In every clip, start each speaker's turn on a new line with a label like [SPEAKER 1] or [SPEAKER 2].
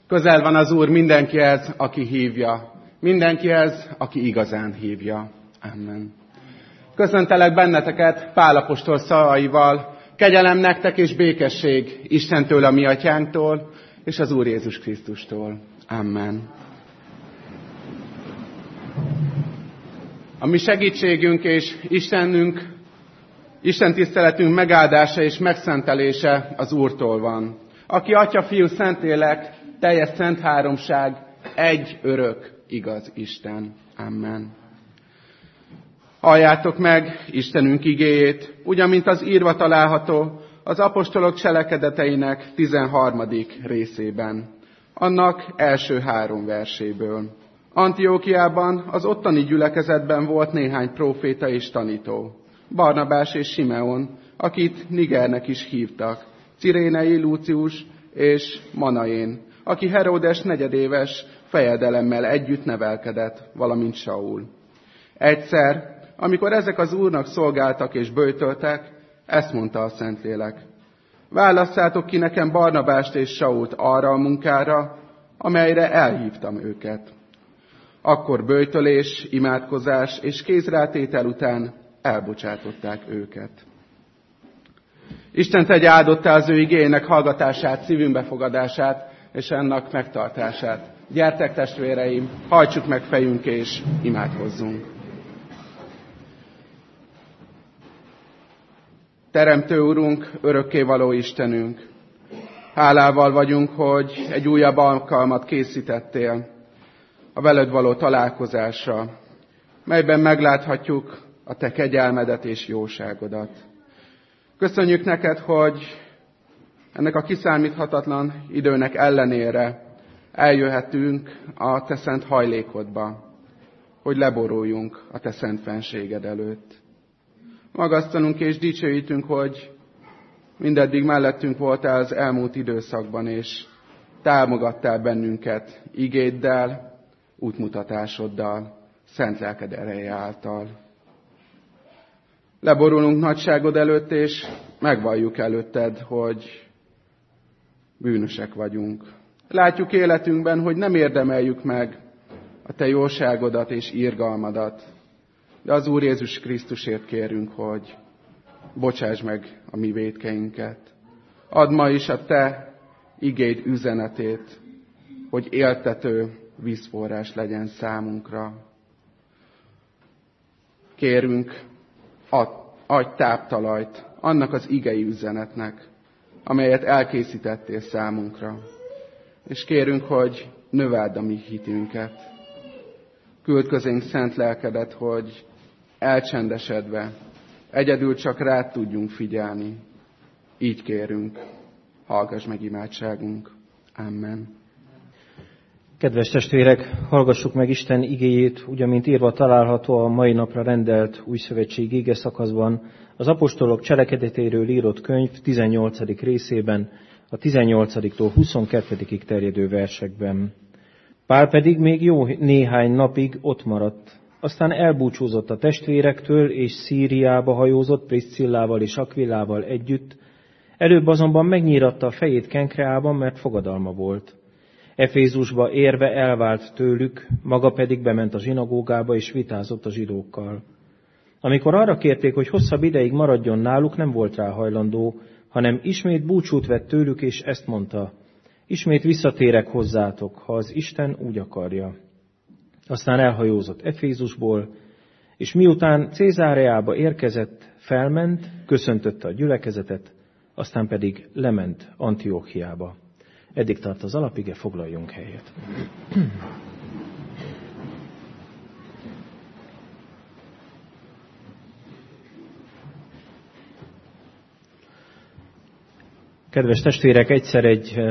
[SPEAKER 1] Közel van az Úr mindenkihez, aki hívja. Mindenkihez, aki igazán hívja. Amen. Köszöntelek benneteket Pál apostol szavaival. Kegyelem nektek és békesség Istentől, a mi atyánktól, és az Úr Jézus Krisztustól. Amen. A mi segítségünk és Isten tiszteletünk megáldása és megszentelése az Úrtól van. Aki Atya, Fiú, Szentlélek, teljes szent háromság, egy örök, igaz Isten. Amen. Halljátok meg Istenünk igéjét, ugyan mint az írva található az apostolok cselekedeteinek 13. részében, annak első 3 verséből. Antiókiában, az ottani gyülekezetben volt néhány próféta és tanító. Barnabás és Simeon, akit Nigernek is hívtak, Cirénei Lúcius és Manaén, aki Heródes negyedéves fejedelemmel együtt nevelkedett, valamint Saul. Egyszer, amikor ezek az Úrnak szolgáltak és böjtöltek, ezt mondta a Szentlélek: válasszátok ki nekem Barnabást és Sault arra a munkára, amelyre elhívtam őket. Akkor böjtölés, imádkozás és kézrátétel után elbocsátották őket. Isten tegye áldottá az ő igéjének hallgatását, szívünk befogadását és ennek megtartását. Gyertek, testvéreim, hajtsuk meg fejünk és imádkozzunk. Teremtő Urunk, örökkévaló Istenünk, hálával vagyunk, hogy egy újabb alkalmat készítettél a veled való találkozásra, melyben megláthatjuk a te kegyelmedet és jóságodat. Köszönjük neked, hogy ennek a kiszámíthatatlan időnek ellenére eljöhetünk a te szent hajlékodba, hogy leboruljunk a te szent fenséged előtt. Magasztalunk és dicsőítünk, hogy mindeddig mellettünk voltál az elmúlt időszakban, és támogattál bennünket igéddel, útmutatásoddal, szent lelked ereje által. Leborulunk nagyságod előtt, és megvalljuk előtted, hogy bűnösek vagyunk. Látjuk életünkben, hogy nem érdemeljük meg a te jóságodat és irgalmadat, de az Úr Jézus Krisztusért kérünk, hogy bocsáss meg a mi vétkeinket. Add ma is a te igéd üzenetét, hogy éltető vízforrás legyen számunkra. Kérünk, adj táptalajt annak az igei üzenetnek, amelyet elkészítettél számunkra. És kérünk, hogy növeld a mi hitünket. Küld közénk szent lelkedet, hogy elcsendesedve, egyedül csak rád tudjunk figyelni. Így kérünk, hallgass meg imádságunk. Amen.
[SPEAKER 2] Kedves testvérek, hallgassuk meg Isten igéjét, ugyan mint írva található a mai napra rendelt újszövetség ige szakaszban, az apostolok cselekedetéről írott könyv 18. részében, a 18-tól 22-ig terjedő versekben. Pál pedig még jó néhány napig ott maradt. Aztán elbúcsúzott a testvérektől, és Szíriába hajózott Priscillával és Akvilával együtt. Előbb azonban megnyíratta a fejét Kenkreában, mert fogadalma volt. Efézusba érve elvált tőlük, maga pedig bement a zsinagógába és vitázott a zsidókkal. Amikor arra kérték, hogy hosszabb ideig maradjon náluk, nem volt rá hajlandó, hanem ismét búcsút vett tőlük, és ezt mondta: ismét visszatérek hozzátok, ha az Isten úgy akarja. Aztán elhajózott Efézusból, és miután Cézáreába érkezett, felment, köszöntötte a gyülekezetet, aztán pedig lement Antiókiába. Eddig tart az alapige, foglaljunk helyet. Kedves testvérek, egyszer egy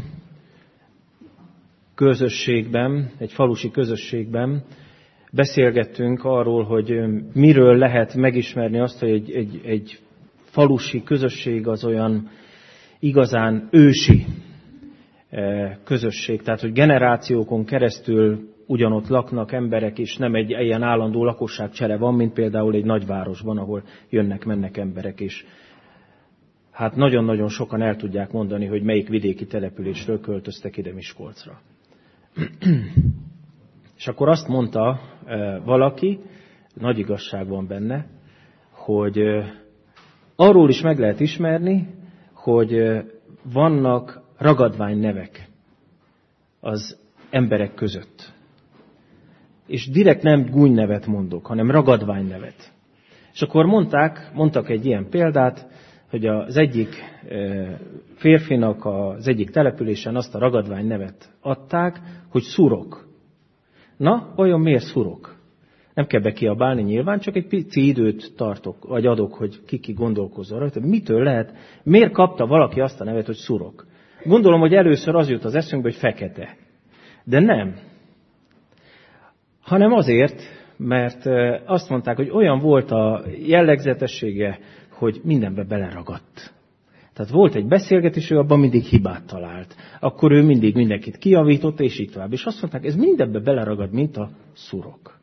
[SPEAKER 2] közösségben, egy falusi közösségben beszélgettünk arról, hogy miről lehet megismerni azt, hogy egy falusi közösség az olyan igazán ősi közösség, tehát hogy generációkon keresztül ugyanott laknak emberek, és nem egy ilyen állandó lakosságcsere van, mint például egy nagyvárosban, ahol jönnek-mennek emberek is. hát nagyon-nagyon sokan el tudják mondani, hogy melyik vidéki településről költöztek ide Miskolcra. És akkor azt mondta valaki, nagy igazság van benne, hogy arról is meg lehet ismerni, hogy vannak ragadványnevek az emberek között. És direkt nem gúnynevet mondok, hanem ragadványnevet. És akkor mondtak egy ilyen példát, hogy az egyik férfinak az egyik településen azt a ragadványnevet adták, hogy szurok. Na, vajon miért szurok? Nem kell bekiabálni nyilván, csak egy pici időt tartok, vagy adok, hogy ki gondolkozzon rajta. Mitől lehet? Miért kapta valaki azt a nevet, hogy szurok? Gondolom, hogy először az jut az eszünkbe, hogy fekete. De nem. Hanem azért, mert azt mondták, hogy olyan volt a jellegzetessége, hogy mindenbe beleragadt. Tehát volt egy beszélgetés, ő abban mindig hibát talált. Akkor ő mindig mindenkit kijavította, és így tovább. És azt mondták, ez mindenbe beleragad, mint a szurok.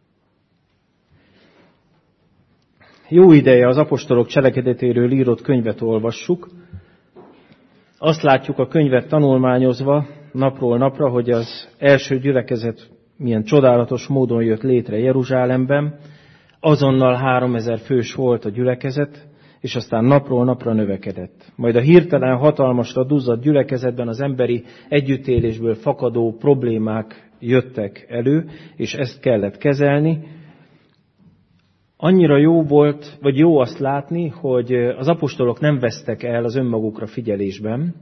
[SPEAKER 2] Jó ideje az apostolok cselekedetéről írott könyvet olvassuk. Azt látjuk a könyvet tanulmányozva napról napra, hogy az első gyülekezet milyen csodálatos módon jött létre Jeruzsálemben. Azonnal 3000 fős volt a gyülekezet, és aztán napról napra növekedett. Majd a hirtelen hatalmasra duzzadt gyülekezetben az emberi együttélésből fakadó problémák jöttek elő, és ezt kellett kezelni. Annyira jó volt, vagy jó azt látni, hogy az apostolok nem vesztek el az önmagukra figyelésben,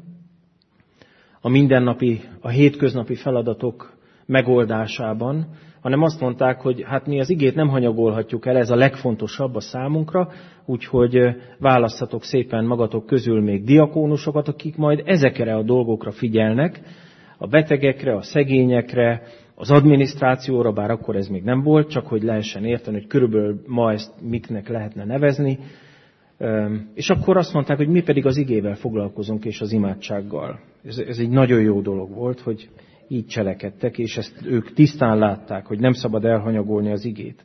[SPEAKER 2] a hétköznapi feladatok megoldásában, hanem azt mondták, hogy hát mi az igét nem hanyagolhatjuk el, ez a legfontosabb a számunkra, úgyhogy választhatok szépen magatok közül még diakónusokat, akik majd ezekre a dolgokra figyelnek, a betegekre, a szegényekre, az adminisztrációra, bár akkor ez még nem volt, csak hogy lehessen érteni, hogy körülbelül ma ezt miknek lehetne nevezni. És akkor azt mondták, hogy mi pedig az igével foglalkozunk, és az imádsággal. Ez egy nagyon jó dolog volt, hogy így cselekedtek, és ezt ők tisztán látták, hogy nem szabad elhanyagolni az igét.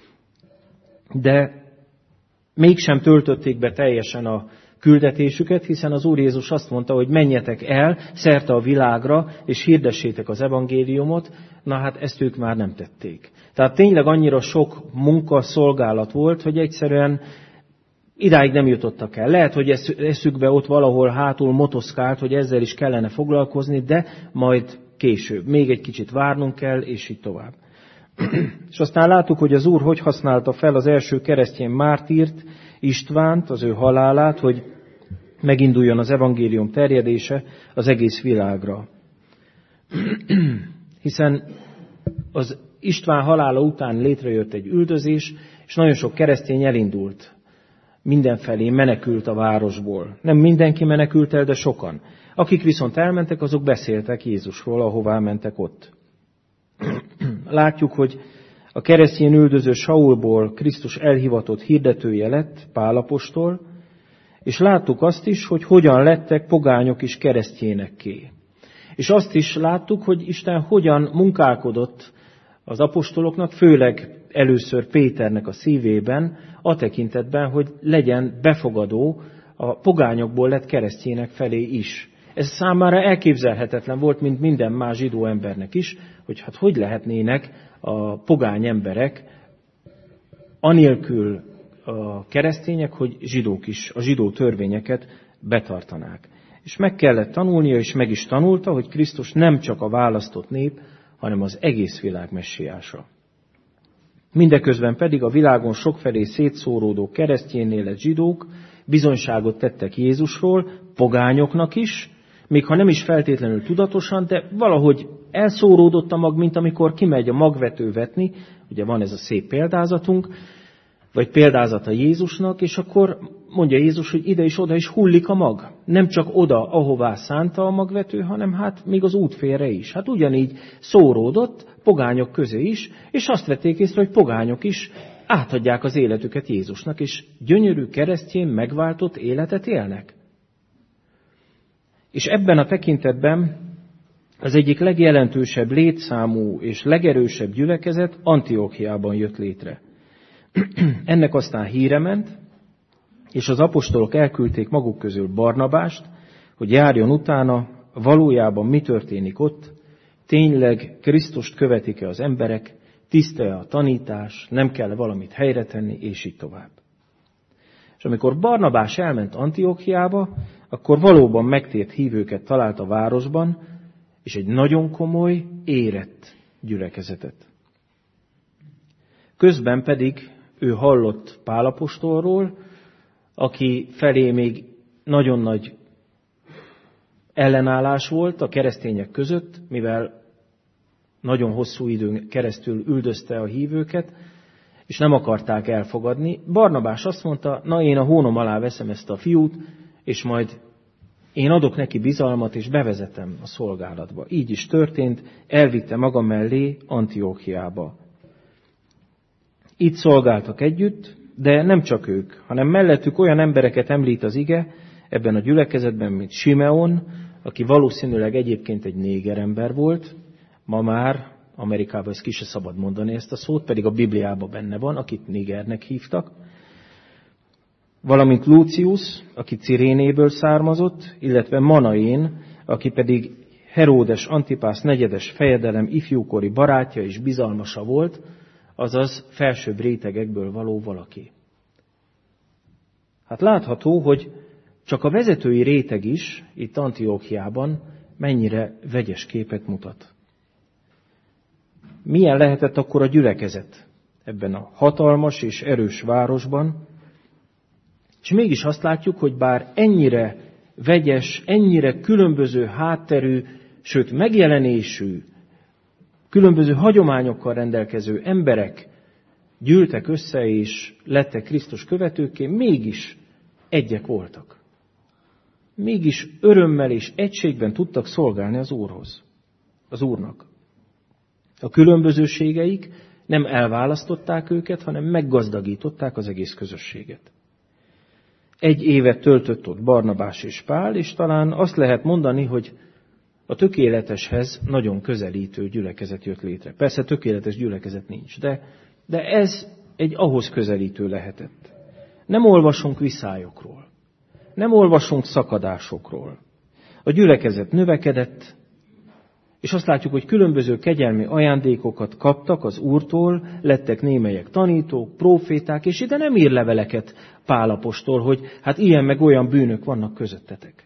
[SPEAKER 2] De mégsem töltötték be teljesen a küldetésüket, hiszen az Úr Jézus azt mondta, hogy menjetek el szerte a világra, és hirdessétek az evangéliumot, na hát ezt ők már nem tették. Tehát tényleg annyira sok munka, szolgálat volt, hogy egyszerűen idáig nem jutottak el. Lehet, hogy eszükbe ott valahol hátul motoszkált, hogy ezzel is kellene foglalkozni, de majd később. Még egy kicsit várnunk kell, és így tovább. És aztán láttuk, hogy az Úr hogy használta fel az első keresztény mártírt, Istvánt, az ő halálát, hogy meginduljon az evangélium terjedése az egész világra. Hiszen az István halála után létrejött egy üldözés, és nagyon sok keresztény elindult. Mindenfelé menekült a városból. Nem mindenki menekült el, de sokan. Akik viszont elmentek, azok beszéltek Jézusról, ahová mentek ott. Látjuk, hogy a keresztény üldöző Saulból Krisztus elhivatott hirdetője lett, Pál apostol, és láttuk azt is, hogy hogyan lettek pogányok is keresztjénekké. És azt is láttuk, hogy Isten hogyan munkálkodott az apostoloknak, főleg először Péternek a szívében, a tekintetben, hogy legyen befogadó a pogányokból lett keresztjének felé is. Ez számára elképzelhetetlen volt, mint minden más zsidó embernek is, hogy hát hogy lehetnének a pogány emberek anélkül a keresztények, hogy zsidók is a zsidó törvényeket betartanák. És meg kellett tanulnia, és meg is tanulta, hogy Krisztus nem csak a választott nép, hanem az egész világ messiása. Mindeközben pedig a világon sokfelé szétszóródó keresztjénnél lett zsidók bizonyságot tettek Jézusról, pogányoknak is, még ha nem is feltétlenül tudatosan, de valahogy elszóródott a mag, mint amikor kimegy a magvető vetni, ugye van ez a szép példázatunk, vagy példázata Jézusnak, és akkor mondja Jézus, hogy ide és oda is hullik a mag. Nem csak oda, ahová szánta a magvető, hanem hát még az útfélre is. Hát ugyanígy szóródott pogányok közé is, és azt vették észre, hogy pogányok is átadják az életüket Jézusnak, és gyönyörű keresztjén megváltott életet élnek. És ebben a tekintetben az egyik legjelentősebb létszámú és legerősebb gyülekezet Antiochiában jött létre. Ennek aztán híre ment, és az apostolok elküldték maguk közül Barnabást, hogy járjon utána, valójában mi történik ott, tényleg Krisztust követik-e az emberek, tiszta-e a tanítás, nem kell valamit helyre tenni, és így tovább. És amikor Barnabás elment Antiochiába, akkor valóban megtért hívőket talált a városban, és egy nagyon komoly, érett gyülekezetet. Közben pedig ő hallott Pál apostolról, aki felé még nagyon nagy ellenállás volt a keresztények között, mivel nagyon hosszú időn keresztül üldözte a hívőket, és nem akarták elfogadni. Barnabás azt mondta, na én a hónom alá veszem ezt a fiút, és majd én adok neki bizalmat, és bevezetem a szolgálatba. Így is történt, elvitte maga mellé Antiochiába. Itt szolgáltak együtt, de nem csak ők, hanem mellettük olyan embereket említ az ige ebben a gyülekezetben, mint Simeon, aki valószínűleg egyébként egy négerember volt, ma már Amerikában ezt ki se szabad mondani ezt a szót, pedig a Bibliában benne van, akit négernek hívtak, valamint Lucius, aki Cirénéből származott, illetve Manaén, aki pedig Heródes Antipász negyedes fejedelem ifjúkori barátja és bizalmasa volt, azaz felsőbb rétegekből való valaki. Hát látható, hogy csak a vezetői réteg is itt Antiochiában mennyire vegyes képet mutat. Milyen lehetett akkor a gyülekezet ebben a hatalmas és erős városban? És mégis azt látjuk, hogy bár ennyire vegyes, ennyire különböző hátterű, sőt megjelenésű, különböző hagyományokkal rendelkező emberek gyűltek össze és lettek Krisztus követőkké, mégis egyek voltak. Mégis örömmel és egységben tudtak szolgálni az Úrhoz, az Úrnak. A különbözőségeik nem elválasztották őket, hanem meggazdagították az egész közösséget. Egy évet töltött ott Barnabás és Pál, és talán azt lehet mondani, hogy a tökéleteshez nagyon közelítő gyülekezet jött létre. Persze tökéletes gyülekezet nincs, de ez egy ahhoz közelítő lehetett. Nem olvasunk viszályokról, nem olvasunk szakadásokról. A gyülekezet növekedett, és azt látjuk, hogy különböző kegyelmi ajándékokat kaptak az Úrtól, lettek némelyek tanítók, próféták, és ide nem ír leveleket Pál apostol, hogy hát ilyen meg olyan bűnök vannak közöttetek.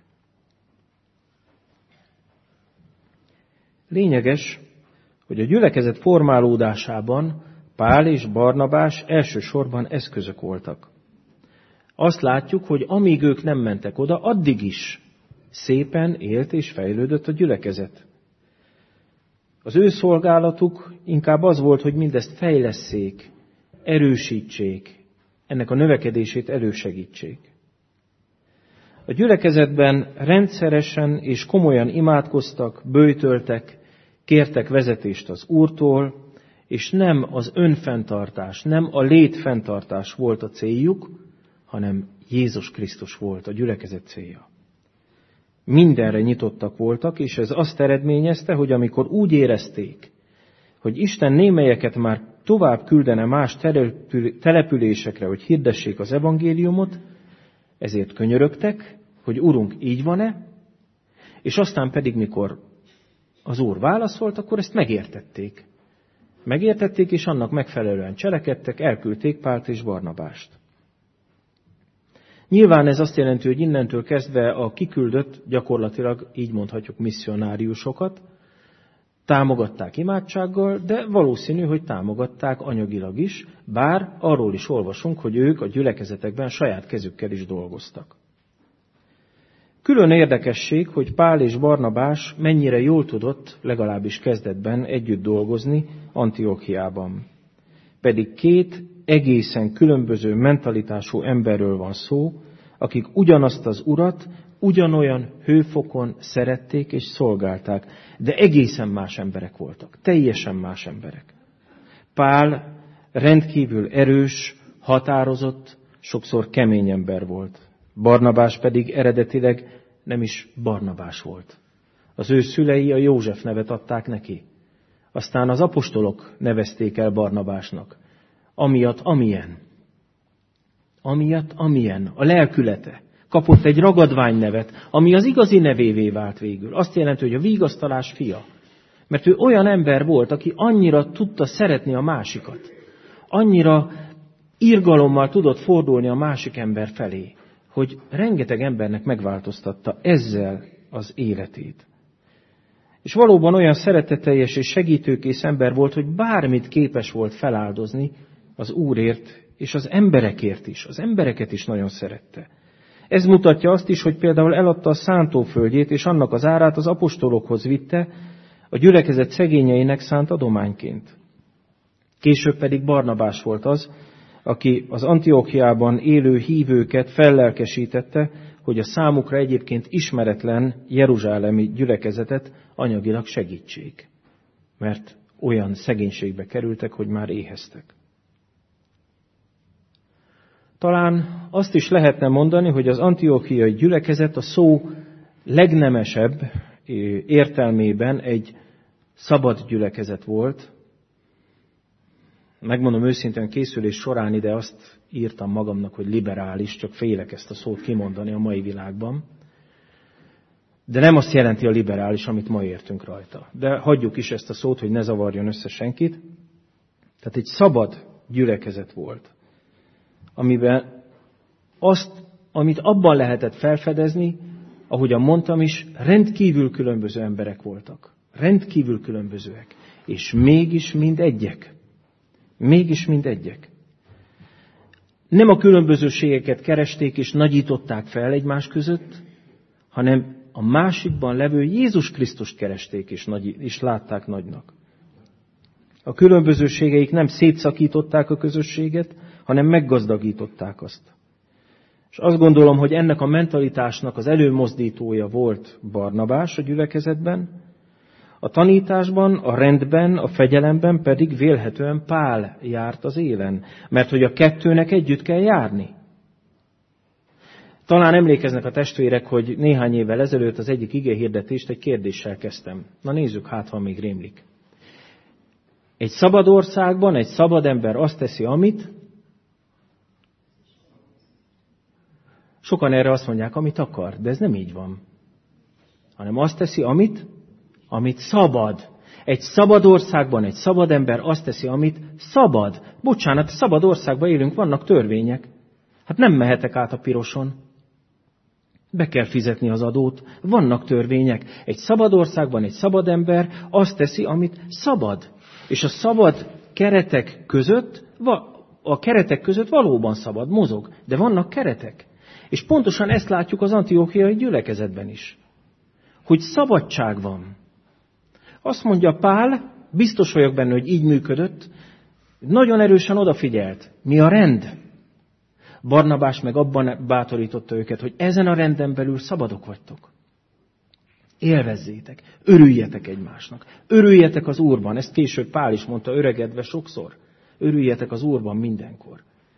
[SPEAKER 2] Lényeges, hogy a gyülekezet formálódásában Pál és Barnabás elsősorban eszközök voltak. Azt látjuk, hogy amíg ők nem mentek oda, addig is szépen élt és fejlődött a gyülekezet. Az ő szolgálatuk inkább az volt, hogy mindezt fejlesszék, erősítsék, ennek a növekedését elősegítsék. A gyülekezetben rendszeresen és komolyan imádkoztak, böjtöltek, kértek vezetést az Úrtól, és nem az önfenntartás, nem a létfenntartás volt a céljuk, hanem Jézus Krisztus volt a gyülekezet célja. Mindenre nyitottak voltak, és ez azt eredményezte, hogy amikor úgy érezték, hogy Isten némelyeket már tovább küldene más településekre, hogy hirdessék az evangéliumot, ezért könyörögtek, hogy Urunk, így van-e? És aztán pedig, mikor az Úr válaszolt, akkor ezt megértették. Megértették, és annak megfelelően cselekedtek, elküldték Pált és Barnabást. Nyilván ez azt jelenti, hogy innentől kezdve a kiküldött, gyakorlatilag így mondhatjuk misszionáriusokat, támogatták imádsággal, de valószínű, hogy támogatták anyagilag is, bár arról is olvasunk, hogy ők a gyülekezetekben saját kezükkel is dolgoztak. Külön érdekesség, hogy Pál és Barnabás mennyire jól tudott, legalábbis kezdetben együtt dolgozni Antiochiában. Pedig két egészen különböző mentalitású emberről van szó, akik ugyanazt az Urat ugyanolyan hőfokon szerették és szolgálták, de egészen más emberek voltak, teljesen más emberek. Pál rendkívül erős, határozott, sokszor kemény ember volt. Barnabás pedig eredetileg nem is Barnabás volt. Az ő szülei a József nevet adták neki. Aztán az apostolok nevezték el Barnabásnak, amiatt amilyen. amiatt, amilyen, a lelkülete. Kapott egy ragadványnevet, ami az igazi nevévé vált végül. Azt jelenti, hogy a vigasztalás fia. Mert ő olyan ember volt, aki annyira tudta szeretni a másikat. Annyira irgalommal tudott fordulni a másik ember felé, hogy rengeteg embernek megváltoztatta ezzel az életét. És valóban olyan szeretetteljes és segítőkész ember volt, hogy bármit képes volt feláldozni az Úrért és az emberekért is. Az embereket is nagyon szerette. Ez mutatja azt is, hogy például eladta a szántóföldjét, és annak az árát az apostolokhoz vitte, a gyülekezet szegényeinek szánt adományként. Később pedig Barnabás volt az, aki az Antiochiában élő hívőket fellelkesítette, hogy a számukra egyébként ismeretlen jeruzsálemi gyülekezetet anyagilag segítsék. Mert olyan szegénységbe kerültek, hogy már éheztek. Talán azt is lehetne mondani, hogy az antiochiai gyülekezet a szó legnemesebb értelmében egy szabad gyülekezet volt. Megmondom őszintén, készülés során ide azt írtam magamnak, hogy liberális, csak félek ezt a szót kimondani a mai világban. De nem azt jelenti a liberális, amit ma értünk rajta. De hagyjuk is ezt a szót, hogy ne zavarjon össze senkit. Tehát egy szabad gyülekezet volt, amiben azt, amit abban lehetett felfedezni, ahogyan mondtam is, rendkívül különböző emberek voltak. Rendkívül különbözőek. És mégis mind egyek. Mégis mind egyek. Nem a különbözőségeket keresték és nagyították fel egymás között, hanem a másikban levő Jézus Krisztust keresték és látták nagynak. A különbözőségeik nem szétszakították a közösséget, hanem meggazdagították azt. És azt gondolom, hogy ennek a mentalitásnak az előmozdítója volt Barnabás a gyülekezetben, a tanításban, a rendben, a fegyelemben pedig vélhetően Pál járt az élen, mert hogy a kettőnek együtt kell járni. Talán emlékeznek a testvérek, hogy néhány évvel ezelőtt az egyik igehirdetést egy kérdéssel kezdtem. Na nézzük, hát ha még rémlik. Egy szabad országban egy szabad ember azt teszi, amit... Sokan erre azt mondják, amit akar, de ez nem így van. Hanem azt teszi, amit szabad. Egy szabad országban egy szabad ember azt teszi, amit szabad. Bocsánat, szabad országban élünk, vannak törvények. Hát nem mehetek át a piroson. Be kell fizetni az adót. Vannak törvények. Egy szabad országban egy szabad ember azt teszi, amit szabad. És a szabad keretek között valóban szabad, mozog. De vannak keretek. És pontosan ezt látjuk az antiochiai gyülekezetben is. Hogy szabadság van. Azt mondja Pál, biztos vagyok benne, hogy így működött, nagyon erősen odafigyelt. Mi a rend? Barnabás meg abban bátorította őket, hogy ezen a renden belül szabadok vagytok. Élvezzétek, örüljetek egymásnak, örüljetek az Úrban. Ezt később Pál is mondta öregedve sokszor. Örüljetek az Úrban mindenkor.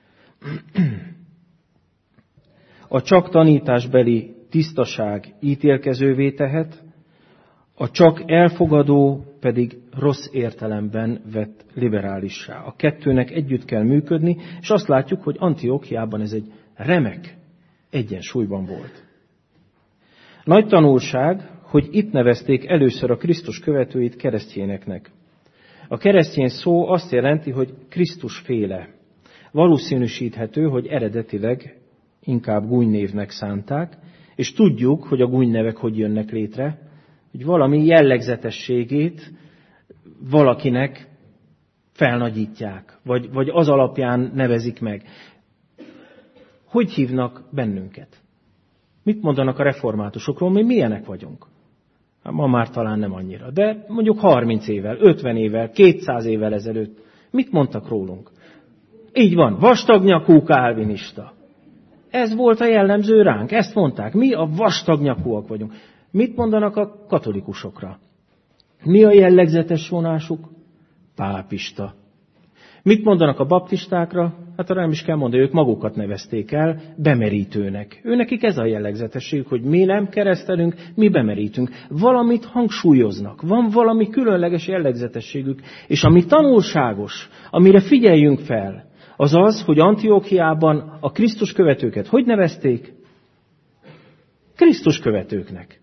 [SPEAKER 2] A csak tanításbeli tisztaság ítélkezővé tehet, a csak elfogadó pedig rossz értelemben vett liberálissá. A kettőnek együtt kell működni, és azt látjuk, hogy Antiochiában ez egy remek egyensúlyban volt. Nagy tanulság, hogy itt nevezték először a Krisztus követőit keresztjéneknek. A keresztény szó azt jelenti, hogy Krisztusféle. Valószínűsíthető, hogy eredetileg inkább gúnynévnek szánták, és tudjuk, hogy a gúnynevek hogy jönnek létre, hogy valami jellegzetességét valakinek felnagyítják, vagy az alapján nevezik meg. Hogy hívnak bennünket? Mit mondanak a reformátusokról? Mi milyenek vagyunk? Hát ma már talán nem annyira, de mondjuk 30 évvel, 50 évvel, 200 évvel ezelőtt mit mondtak rólunk? Így van, vastagnyakú kálvinista. Ez volt a jellemző ránk, ezt mondták. Mi a vastagnyakúak vagyunk. Mit mondanak a katolikusokra? Mi a jellegzetes vonásuk? Pápista. Mit mondanak a baptistákra? Hát arra nem is kell mondani, ők magukat nevezték el bemerítőnek. Őnekik ez a jellegzetességük, hogy mi nem keresztelünk, mi bemerítünk. Valamit hangsúlyoznak, van valami különleges jellegzetességük, és ami tanulságos, amire figyeljünk fel, Az az, hogy Antiochiában a Krisztus követőket hogy nevezték? Krisztus követőknek.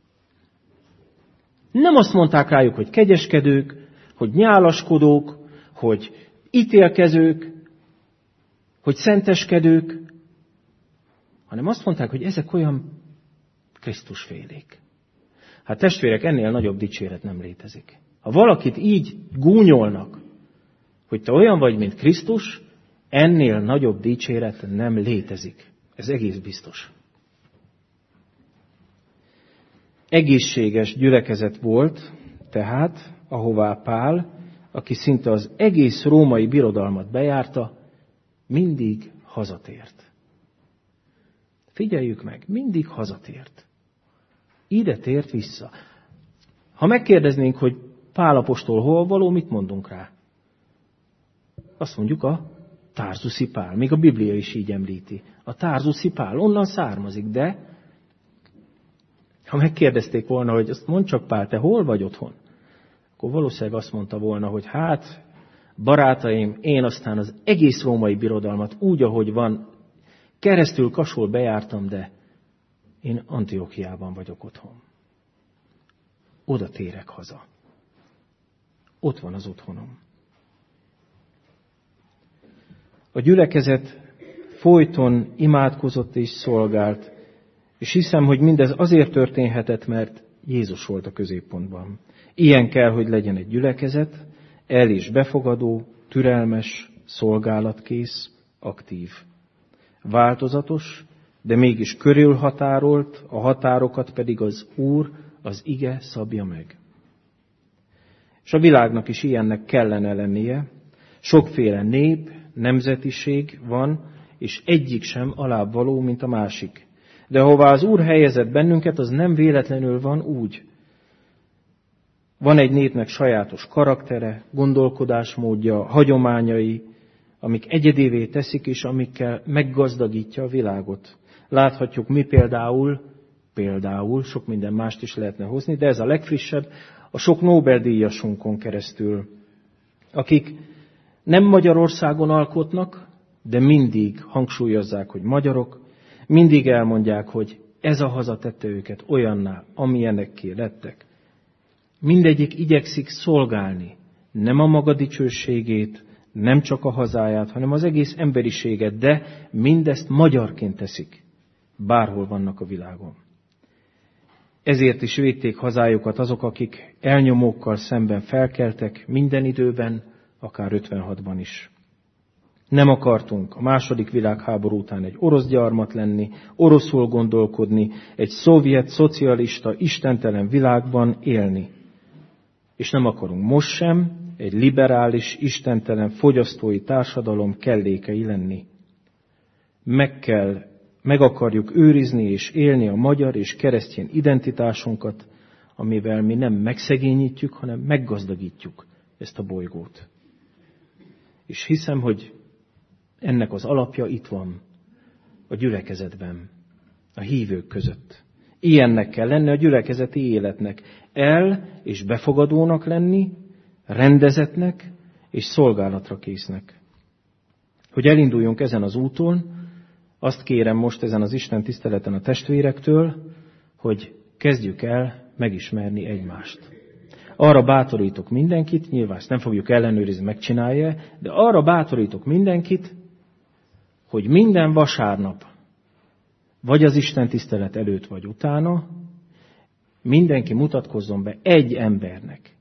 [SPEAKER 2] Nem azt mondták rájuk, hogy kegyeskedők, hogy nyálaskodók, hogy ítélkezők, hogy szenteskedők, hanem azt mondták, hogy ezek olyan Krisztusfélék. Hát testvérek, ennél nagyobb dicséret nem létezik. Ha valakit így gúnyolnak, hogy te olyan vagy, mint Krisztus, ennél nagyobb dicséret nem létezik. Ez egész biztos. Egészséges gyülekezet volt, tehát, ahová Pál, aki szinte az egész római birodalmat bejárta, mindig hazatért. Figyeljük meg, mindig hazatért. Ide tért vissza. Ha megkérdeznénk, hogy Pál apostol hol való, mit mondunk rá? Azt mondjuk a Tarzuszi Pál. Még a Biblia is így említi. A Tarzuszi Pál onnan származik, de ha megkérdezték volna, hogy azt mondd csak Pál, te hol vagy otthon? Akkor valószínűleg azt mondta volna, hogy hát, barátaim, én aztán az egész római birodalmat úgy, ahogy van, keresztül kasul bejártam, de én Antiochiában vagyok otthon. Oda térek haza. Ott van az otthonom. A gyülekezet folyton imádkozott és szolgált, és hiszem, hogy mindez azért történhetett, mert Jézus volt a középpontban. Ilyen kell, hogy legyen egy gyülekezet, el- és befogadó, türelmes, szolgálatkész, aktív. Változatos, de mégis körülhatárolt, a határokat pedig az Úr, az ige szabja meg. És a világnak is ilyennek kellene lennie. Sokféle nép, nemzetiség van, és egyik sem alábbvaló, mint a másik. De hová az Úr helyezett bennünket, az nem véletlenül van úgy. Van egy népnek sajátos karaktere, gondolkodásmódja, hagyományai, amik egyedévé teszik, és amikkel meggazdagítja a világot. Láthatjuk mi például, sok minden mást is lehetne hozni, de ez a legfrissebb, a sok Nobel-díjasunkon keresztül, akik nem Magyarországon alkotnak, de mindig hangsúlyozzák, hogy magyarok, mindig elmondják, hogy ez a haza tette őket olyanná, amilyenekké lettek. Mindegyik igyekszik szolgálni, nem a maga dicsőségét, nem csak a hazáját, hanem az egész emberiséget, de mindezt magyarként teszik, bárhol vannak a világon. Ezért is védték hazájukat azok, akik elnyomókkal szemben felkeltek minden időben, akár 56-ban is. Nem akartunk a második világháború után egy orosz gyarmat lenni, oroszul gondolkodni, egy szovjet, szocialista, istentelen világban élni. És nem akarunk most sem egy liberális, istentelen fogyasztói társadalom kellékei lenni. Meg akarjuk őrizni és élni a magyar és keresztény identitásunkat, amivel mi nem megszegényítjük, hanem meggazdagítjuk ezt a bolygót. És hiszem, hogy ennek az alapja itt van, a gyülekezetben, a hívők között. Ilyennek kell lenni a gyülekezeti életnek. És befogadónak lenni, rendezetnek és szolgálatra késznek. Hogy elinduljunk ezen az úton, azt kérem most ezen az Isten tiszteleten a testvérektől, hogy kezdjük el megismerni egymást. Arra bátorítok mindenkit, nyilván ezt nem fogjuk ellenőrizni, megcsinálja, de arra bátorítok mindenkit, hogy minden vasárnap, vagy az Isten tisztelet előtt, vagy utána, mindenki mutatkozzon be egy embernek.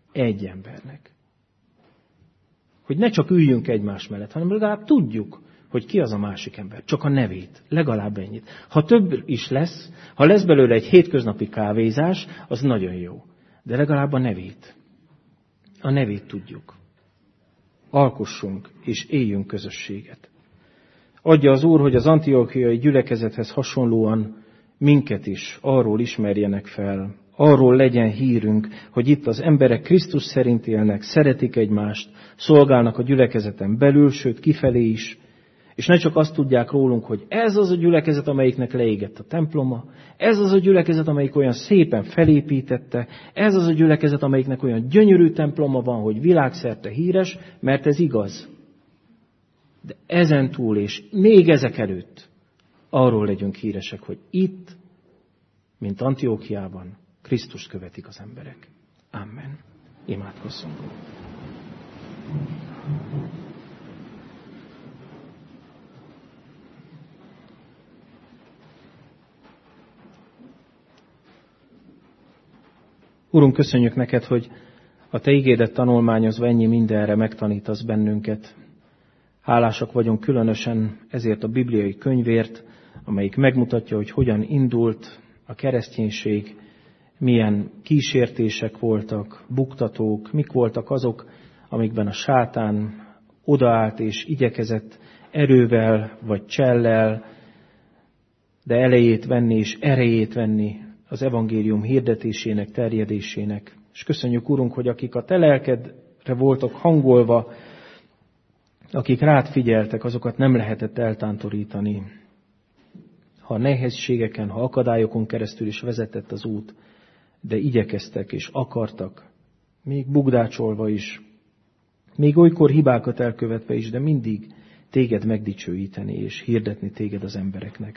[SPEAKER 2] Hogy ne csak üljünk egymás mellett, hanem legalább tudjuk, hogy ki az a másik ember. Csak a nevét, legalább ennyit. Ha több is lesz, ha lesz belőle egy hétköznapi kávézás, az nagyon jó. De legalább a nevét. A nevét tudjuk. Alkossunk és éljünk közösséget. Adja az Úr, hogy az antiochiai gyülekezethez hasonlóan minket is arról ismerjenek fel, arról legyen hírünk, hogy itt az emberek Krisztus szerint élnek, szeretik egymást, szolgálnak a gyülekezeten belül, sőt kifelé is, és ne csak azt tudják rólunk, hogy ez az a gyülekezet, amelyiknek leégett a temploma, ez az a gyülekezet, amelyik olyan szépen felépítette, ez az a gyülekezet, amelyiknek olyan gyönyörű temploma van, hogy világszerte híres, mert ez igaz. De ezen túl és még ezek előtt arról legyünk híresek, hogy itt, mint Antiókiában, Krisztust követik az emberek. Amen. Imádkozzunk. Urunk, köszönjük neked, hogy a te igédet tanulmányozva ennyi mindenre megtanítasz bennünket. Hálásak vagyunk különösen ezért a bibliai könyvért, amelyik megmutatja, hogy hogyan indult a kereszténység, milyen kísértések voltak, buktatók, mik voltak azok, amikben a sátán odaállt és igyekezett erővel vagy csellel, de elejét venni és erejét venni az evangélium hirdetésének, terjedésének. És köszönjük, Urunk, hogy akik a te lelkedre voltak hangolva, akik rád figyeltek, azokat nem lehetett eltántorítani. Ha nehézségeken, ha akadályokon keresztül is vezetett az út, de igyekeztek és akartak, még bugdácsolva is, még olykor hibákat elkövetve is, de mindig téged megdicsőíteni és hirdetni téged az embereknek.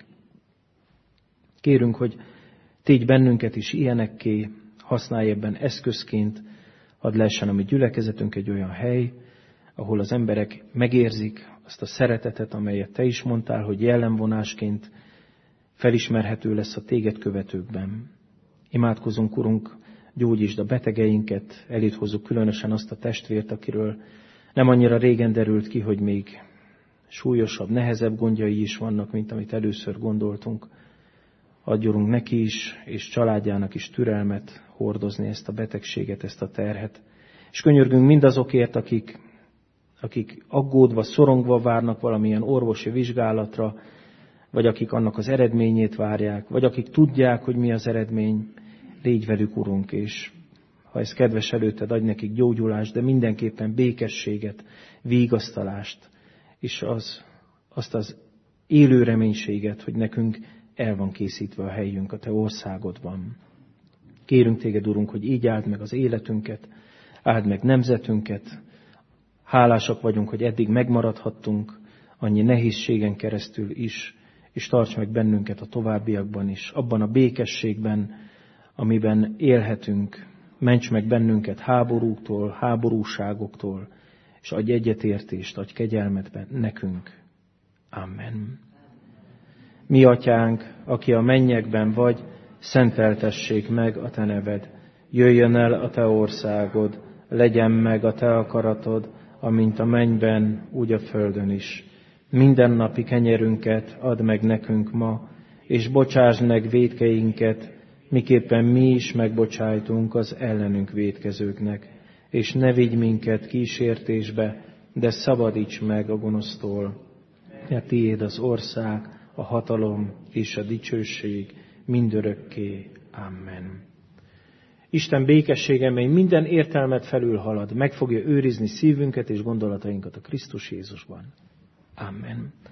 [SPEAKER 2] Kérünk, hogy tégy bennünket is ilyenekké, használj ebben eszközként, hadd lehessen a mi gyülekezetünk egy olyan hely, ahol az emberek megérzik azt a szeretetet, amelyet te is mondtál, hogy jellemvonásként felismerhető lesz a téged követőkben. Imádkozunk, Urunk, gyógyítsd a betegeinket, eléd hozzuk különösen azt a testvért, akiről nem annyira régen derült ki, hogy még súlyosabb, nehezebb gondjai is vannak, mint amit először gondoltunk. Adjunk neki is, és családjának is türelmet hordozni ezt a betegséget, ezt a terhet. És könyörgünk mindazokért, akik aggódva, szorongva várnak valamilyen orvosi vizsgálatra, vagy akik annak az eredményét várják, vagy akik tudják, hogy mi az eredmény, légy velük, Urunk, és ha ez kedves előtted, adj nekik gyógyulást, de mindenképpen békességet, vigasztalást, és azt az élő reménységet, hogy nekünk el van készítve a helyünk a te országodban. Kérünk téged, Urunk, hogy így áld meg az életünket, áld meg nemzetünket. Hálásak vagyunk, hogy eddig megmaradhattunk annyi nehézségen keresztül is, és tarts meg bennünket a továbbiakban is, abban a békességben, amiben élhetünk. Ments meg bennünket háborúktól, háborúságoktól, és adj egyetértést, adj kegyelmet nekünk. Amen. Mi atyánk, aki a mennyekben vagy, szenteltessék meg a te neved. Jöjjön el a te országod, legyen meg a te akaratod, amint a mennyben, úgy a földön is. Mindennapi kenyerünket add meg nekünk ma, és bocsásd meg vétkeinket, miképpen mi is megbocsájtunk az ellenünk vétkezőknek. És ne vigy minket kísértésbe, de szabadíts meg a gonosztól. Mert tiéd az ország, a hatalom és a dicsőség mindörökké. Amen. Isten békessége, mely minden értelmet felülhalad, meg fogja őrizni szívünket és gondolatainkat a Krisztus Jézusban. Amen.